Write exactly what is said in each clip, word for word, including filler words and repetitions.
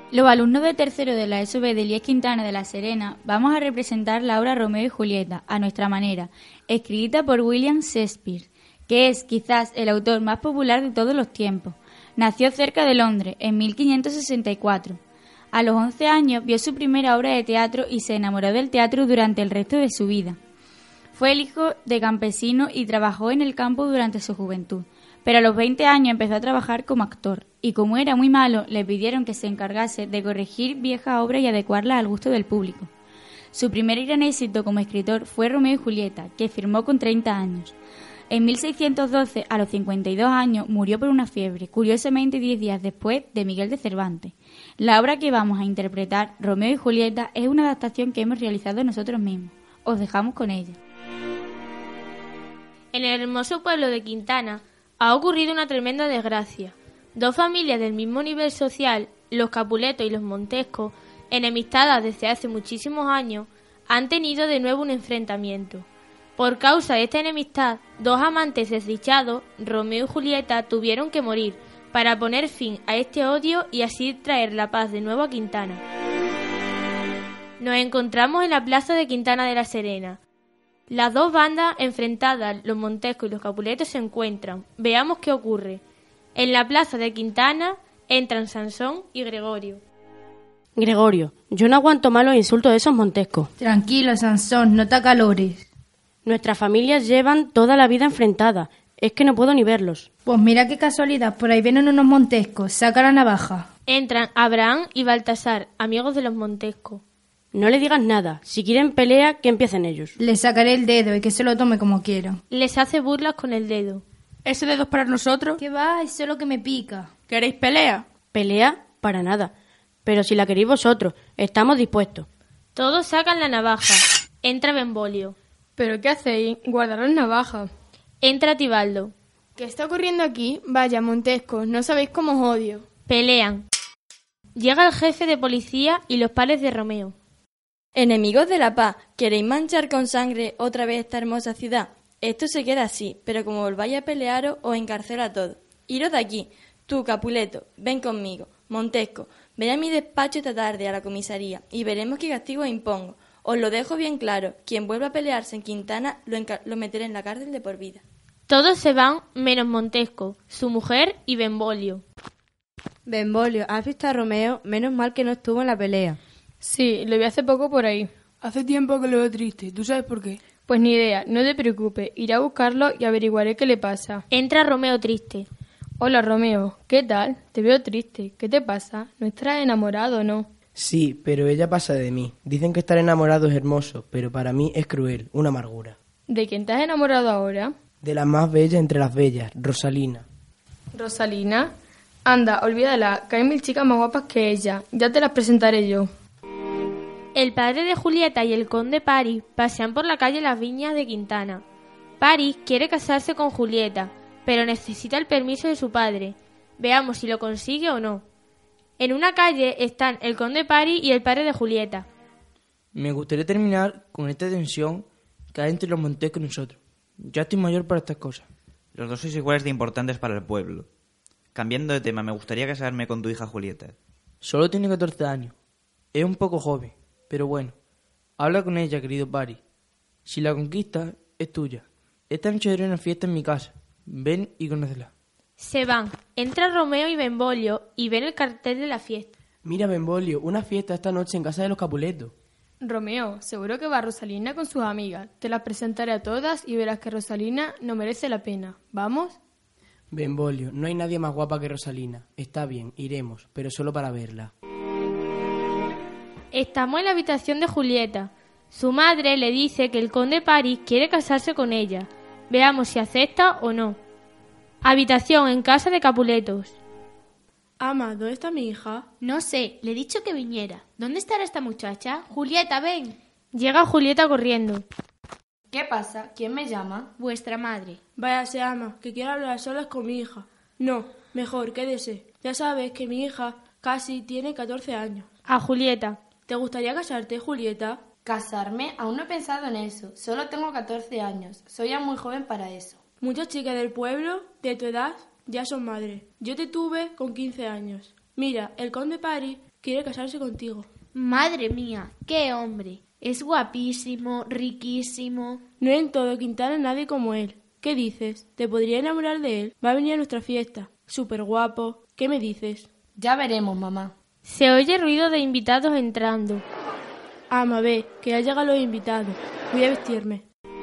Los alumnos de tercero de la E S O B de Elías Quintana de La Serena vamos a representar la obra Romeo y Julieta, a nuestra manera, escrita por William Shakespeare, que es quizás el autor más popular de todos los tiempos. Nació cerca de Londres en mil quinientos sesenta y cuatro. A los once años vio su primera obra de teatro y se enamoró del teatro durante el resto de su vida. Fue el hijo de campesinos y trabajó en el campo durante su juventud, pero a los veinte años empezó a trabajar como actor, y como era muy malo, le pidieron que se encargase de corregir viejas obras y adecuarlas al gusto del público. Su primer gran éxito como escritor fue Romeo y Julieta, que firmó con treinta años. En mil seiscientos doce, a los cincuenta y dos años, murió por una fiebre, curiosamente diez días después de Miguel de Cervantes. La obra que vamos a interpretar, Romeo y Julieta, es una adaptación que hemos realizado nosotros mismos. Os dejamos con ella. En el hermoso pueblo de Quintana ha ocurrido una tremenda desgracia. Dos familias del mismo nivel social, los Capuletos y los Montescos, enemistadas desde hace muchísimos años, han tenido de nuevo un enfrentamiento. Por causa de esta enemistad, dos amantes desdichados, Romeo y Julieta, tuvieron que morir para poner fin a este odio y así traer la paz de nuevo a Quintana. Nos encontramos en la plaza de Quintana de la Serena. Las dos bandas enfrentadas, los Montescos y los Capuletos, se encuentran. Veamos qué ocurre. En la plaza de Quintana entran Sansón y Gregorio. Gregorio, yo no aguanto más los insultos de esos Montescos. Tranquilo, Sansón, no te acalores. Nuestras familias llevan toda la vida enfrentadas. Es que no puedo ni verlos. Pues mira qué casualidad, por ahí vienen unos Montescos. Saca la navaja. Entran Abraham y Baltasar, amigos de los Montescos. No le digas nada. Si quieren pelea, que empiecen ellos. Le sacaré el dedo y que se lo tome como quiera. Les hace burlas con el dedo. ¿Ese dedo es para nosotros? ¿Qué va? Eso es lo que me pica. ¿Queréis pelea? ¿Pelea? Para nada. Pero si la queréis vosotros, estamos dispuestos. Todos sacan la navaja. Entra Benvolio. ¿Pero qué hacéis? Guardad las navajas. Entra Tibaldo. ¿Qué está ocurriendo aquí? Vaya, Montescos, no sabéis cómo os odio. Pelean. Llega el jefe de policía y los pares de Romeo. Enemigos de la paz, ¿queréis manchar con sangre otra vez esta hermosa ciudad? Esto se queda así, pero como volváis a pelearos, os encarcelo a todos. Iros de aquí. Tú, Capuleto, ven conmigo. Montesco, ven a mi despacho esta tarde a la comisaría y veremos qué castigo os impongo. Os lo dejo bien claro, quien vuelva a pelearse en Quintana lo, lo meteré en la cárcel de por vida. Todos se van menos Montesco, su mujer y Benvolio. Benvolio, ¿has visto a Romeo? Menos mal que no estuvo en la pelea. Sí, lo vi hace poco por ahí. Hace tiempo que lo veo triste. ¿Tú sabes por qué? Pues ni idea, no te preocupes. Iré a buscarlo y averiguaré qué le pasa. Entra Romeo triste. Hola, Romeo. ¿Qué tal? Te veo triste. ¿Qué te pasa? ¿No estás enamorado o no? Sí, pero ella pasa de mí. Dicen que estar enamorado es hermoso, pero para mí es cruel, una amargura. ¿De quién te has enamorado ahora? De la más bella entre las bellas, Rosalina. ¿Rosalina? Anda, olvídala, que hay mil chicas más guapas que ella. Ya te las presentaré yo. El padre de Julieta y el conde Paris pasean por la calle Las Viñas de Quintana. Paris quiere casarse con Julieta, pero necesita el permiso de su padre. Veamos si lo consigue o no. En una calle están el conde Paris y el padre de Julieta. Me gustaría terminar con esta tensión que hay entre los Montescos y nosotros. Ya estoy mayor para estas cosas. Los dos sois iguales de importantes para el pueblo. Cambiando de tema, me gustaría casarme con tu hija Julieta. Solo tiene catorce años. Es un poco joven, pero bueno. Habla con ella, querido Paris. Si la conquistas, es tuya. Esta noche haré una fiesta en mi casa. Ven y conócela. Se van. Entra Romeo y Benvolio y ven el cartel de la fiesta. Mira, Benvolio, una fiesta esta noche en casa de los Capuletos. Romeo, seguro que va Rosalina con sus amigas. Te las presentaré a todas y verás que Rosalina no merece la pena. ¿Vamos? Benvolio, no hay nadie más guapa que Rosalina. Está bien, iremos, pero solo para verla. Estamos en la habitación de Julieta. Su madre le dice que el conde Paris quiere casarse con ella. Veamos si acepta o no. Habitación en casa de Capuletos. Ama, ¿dónde está mi hija? No sé, le he dicho que viniera. ¿Dónde estará esta muchacha? Julieta, ven. Llega Julieta corriendo. ¿Qué pasa? ¿Quién me llama? Vuestra madre. Váyase, ama, que quiero hablar a solas con mi hija. No, mejor, quédese. Ya sabes que mi hija casi tiene catorce años. A Julieta. ¿Te gustaría casarte, Julieta? Casarme, aún no he pensado en eso. Solo tengo catorce años. Soy ya muy joven para eso. Muchas chicas del pueblo, de tu edad, ya son madres. Yo te tuve con quince años. Mira, el conde Paris quiere casarse contigo. Madre mía, qué hombre. Es guapísimo, riquísimo. No en todo Quintana nadie como él. ¿Qué dices? ¿Te podría enamorar de él? Va a venir a nuestra fiesta. Súper guapo. ¿Qué me dices? Ya veremos, mamá. Se oye ruido de invitados entrando. Ama, ve, que ya llegan los invitados. Voy a vestirme.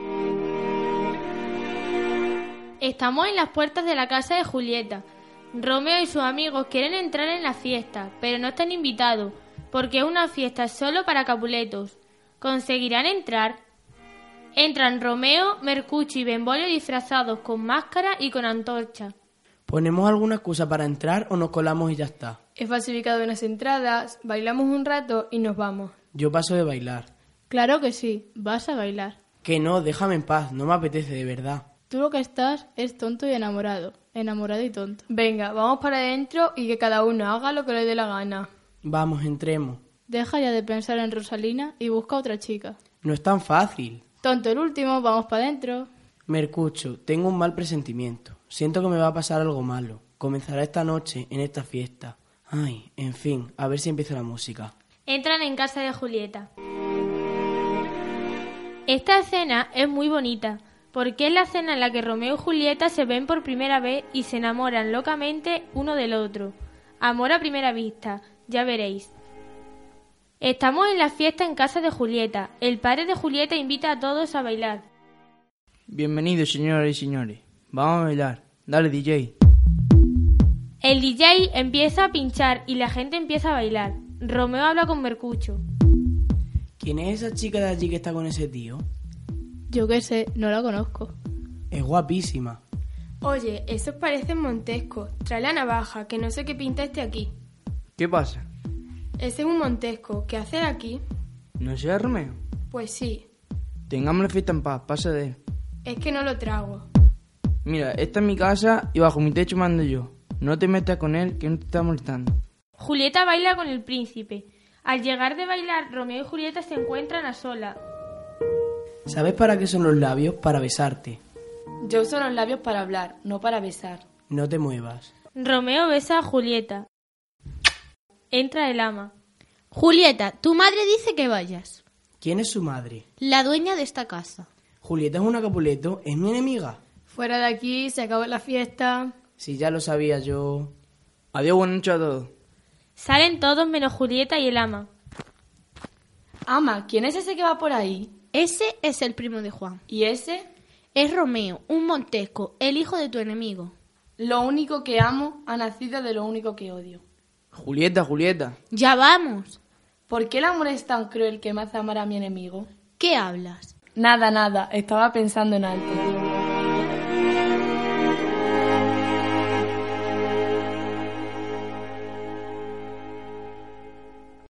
Estamos en las puertas de la casa de Julieta. Romeo y sus amigos quieren entrar en la fiesta, pero no están invitados, porque es una fiesta solo para Capuletos. ¿Conseguirán entrar? Entran Romeo, Mercucho y Benvolio disfrazados con máscara y con antorcha. ¿Ponemos alguna excusa para entrar o nos colamos y ya está? He falsificado unas entradas, bailamos un rato y nos vamos. Yo paso de bailar. Claro que sí, vas a bailar. Que no, déjame en paz, no me apetece de verdad. Tú lo que estás es tonto y enamorado. Enamorado y tonto. Venga, vamos para adentro y que cada uno haga lo que le dé la gana. Vamos, entremos. Deja ya de pensar en Rosalina y busca otra chica. No es tan fácil. Tonto el último, vamos para adentro. Mercucho, tengo un mal presentimiento. Siento que me va a pasar algo malo. Comenzará esta noche en esta fiesta. Ay, en fin, a ver si empieza la música. Entran en casa de Julieta. Esta escena es muy bonita, porque es la escena en la que Romeo y Julieta se ven por primera vez y se enamoran locamente uno del otro. Amor a primera vista, ya veréis. Estamos en la fiesta en casa de Julieta. El padre de Julieta invita a todos a bailar. Bienvenidos, señoras y señores. Vamos a bailar. Dale, D J. El D J empieza a pinchar y la gente empieza a bailar. Romeo habla con Mercucho. ¿Quién es esa chica de allí que está con ese tío? Yo qué sé, no la conozco. Es guapísima. Oye, esos parecen Montesco. Trae la navaja, que no sé qué pinta este aquí. ¿Qué pasa? Ese es un Montesco. ¿Qué hace aquí? ¿No sea Romeo? Pues sí. Tengamos la fiesta en paz, pasa de él. Es que no lo trago. Mira, esta es mi casa y bajo mi techo mando yo. No te metas con él, que no te está molestando. Julieta baila con el príncipe. Al llegar de bailar, Romeo y Julieta se encuentran a solas. ¿Sabes para qué son los labios? Para besarte. Yo uso los labios para hablar, no para besar. No te muevas. Romeo besa a Julieta. Entra el ama. Julieta, tu madre dice que vayas. ¿Quién es su madre? La dueña de esta casa. Julieta es una Capuleto, es mi enemiga. Fuera de aquí, se acabó la fiesta. Si ya lo sabía yo. Adiós, buenas noches a todos. Salen todos menos Julieta y el ama. Ama, ¿quién es ese que va por ahí? Ese es el primo de Juan. ¿Y ese? Es Romeo, un Montesco, el hijo de tu enemigo. Lo único que amo ha nacido de lo único que odio. Julieta, Julieta. Ya vamos. ¿Por qué el amor es tan cruel que me hace amar a mi enemigo? ¿Qué hablas? Nada, nada, estaba pensando en algo.